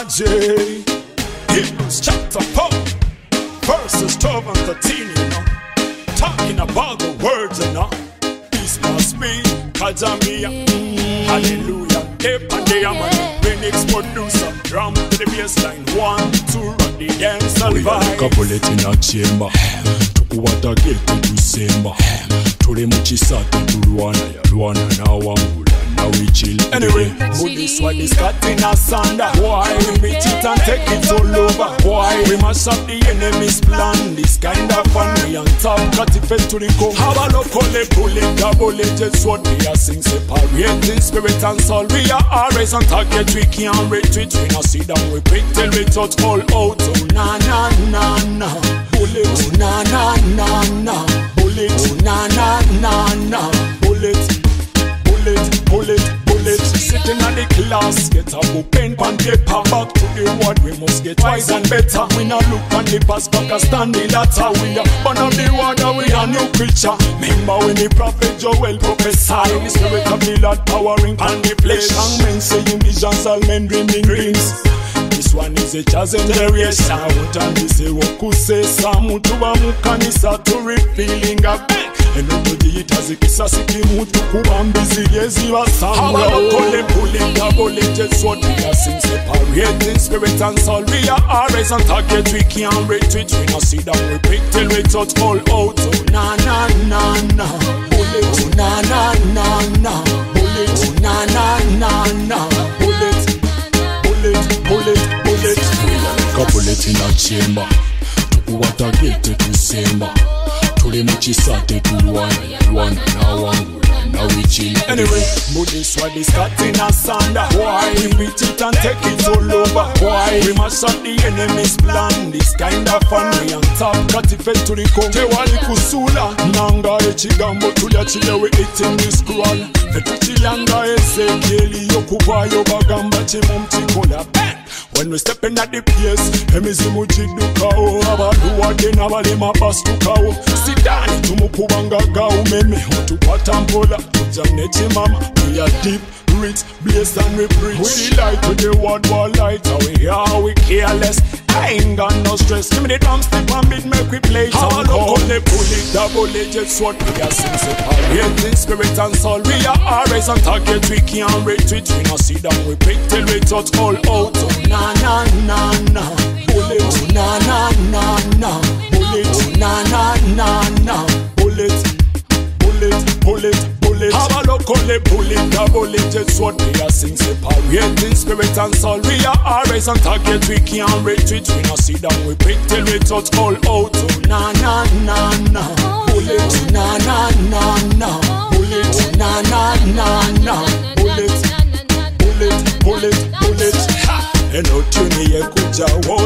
J. Hebrews chapter 4, verses 12 and 13, you know. Talking about the words, you know. This must be Kajamia. Hallelujah. Remix producer, drum to the bassline. 1, 2, rock the dance and vibe. Like a bullet in a chamber. Tukuwata gete tusemba. Tule muchisate Luana na wangula. Now we chill. Anyway, who this one is cut in a sander? Why we beat it and take it all over? Why we mash up the enemy's plan? This kind of fun we on top, cut it fed to the core. How a local bullet, double edged sword. We are sing separating spirit and soul. We are always on target, we can't retreat. We not sit down, we pick till we touch all out. Oh na na na na, bullet. Oh na na na na, bullet. Oh na na na na, bullet. Bullet, sitting on the class, get a book, pen, and paper. Back to the word, we must get wise and better. We not look on the past, back and stand the latter. We are born of the water, we are new creature. Remember when the prophet Joel prophesied, the spirit of the Lord powering on the flesh. Young men saying visions, all men dreaming dreams. This one is a jazz generation. Utangi se wokuse samutu wa mukanisa to refilling a back. Enobody itazikisa siki mutu kubambizi yezi wa samura. How a kole pulling double-edged sword. We are sing separating spirit and soul. We are always on target, we can't retreat. We not sit down, we pick till we touch all out. Oh na na na na, bullet. Oh na na na na, bullet. Oh na na na na, bullet. Bullet. Like a bullet in a chamber. Tukuwata gete tusemba. Tule muchisate Luana na wangula. Now we chill. Anyway, but this why this cut in a sander. Why we beat it and take it all over? Why we mash up the enemy's plan? This kind of fun we on top, cut it fed to the core. Tewali kusula nanga echigambo tulia chile we eating this scroll. Fetuchilanga Ezekieli yokuva yobagamba chimumchikola. When we step in at the place, emizimu chidukao. Abaluwa dena bali mabastukao. Sidani tumukubanga gao meme. Utupatampola, ujanechi mama. We are deep, rich, blessed and we preach. We the light to the world, war light. We are, we careless. I ain't got no stress. Give me the drum step and beat, make we play. How a local bullet, double-edged sword. We are sing separating spirit and soul. We are always on target, we can't retreat. We not sit down, we pick till we touch all out. Oh na na na na, bullet. Oh na na na na, bullet. Oh na na na na, bullet. How a local bullet, double-edged sword. We are sing separating spirit and soul. We are always on target, we can't retreat. We not sit down, we pick till we touch all out. Oh na na na na, bullet. Oh na na na na, bullet. Oh na na na na, bullet. Ha! Eno tuni ye kuja wo